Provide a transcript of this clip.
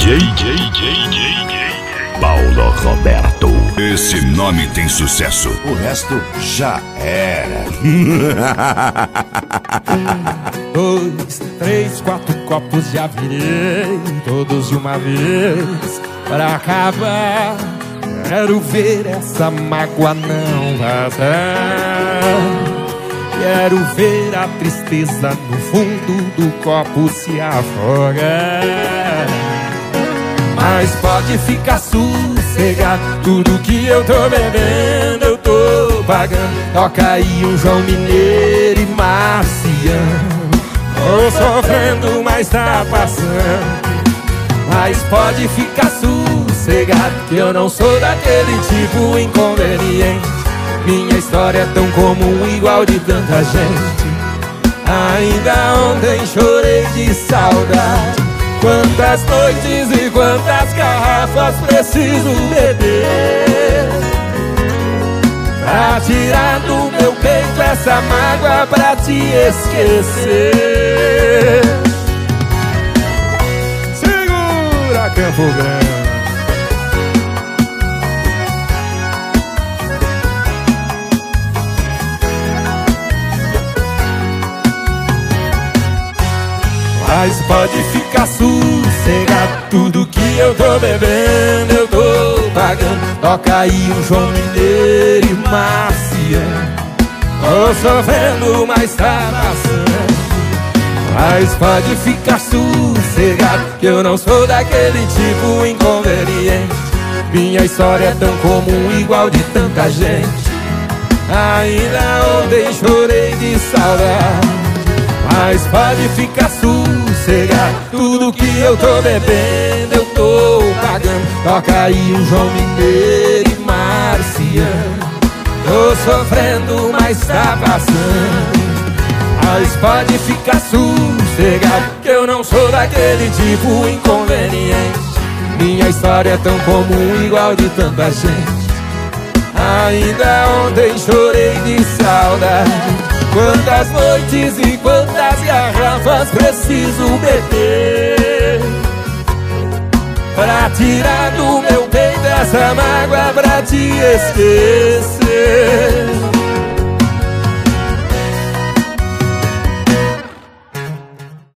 Paulo Roberto. Esse nome tem sucesso. O resto já era. 2, 3, 4 copos já virei, todos de uma vez, pra acabar. Quero ver essa mágoa não vazar. Quero ver a tristeza no fundo do copo se afogar. Mas pode ficar sossegado, tudo que eu tô bebendo eu tô pagando. Toca aí um João Mineiro e Marciano. Tô sofrendo, mas tá passando. Mas pode ficar sossegado, que eu não sou daquele tipo inconveniente. Minha história é tão comum, igual de tanta gente. Ainda ontem chorei de saudade. Quantas noites e quantas garrafas preciso beber pra tirar do meu peito essa mágoa, pra te esquecer. Segura, Campo Grande. Mas pode ficar sossegado, tudo que eu tô bebendo eu tô pagando. Toca aí um João Mineiro e Marciano. Tô sofrendo, mas tá passando. Mas pode ficar sossegado, que eu não sou daquele tipo inconveniente. Minha história é tão comum, igual de tanta gente. Ainda ontem chorei de saudade. Mas pode ficar sossegado, tudo que eu tô bebendo eu tô pagando. Toca aí um João Mineiro e Marciano. Tô sofrendo, mas tá passando. Mas pode ficar sossegado, que eu não sou daquele tipo inconveniente. Minha história é tão comum, igual de tanta gente. Ainda ontem chorei de saudade. Quantas noites e quantas garrafas preciso beber pra tirar do meu peito essa mágoa, pra te esquecer.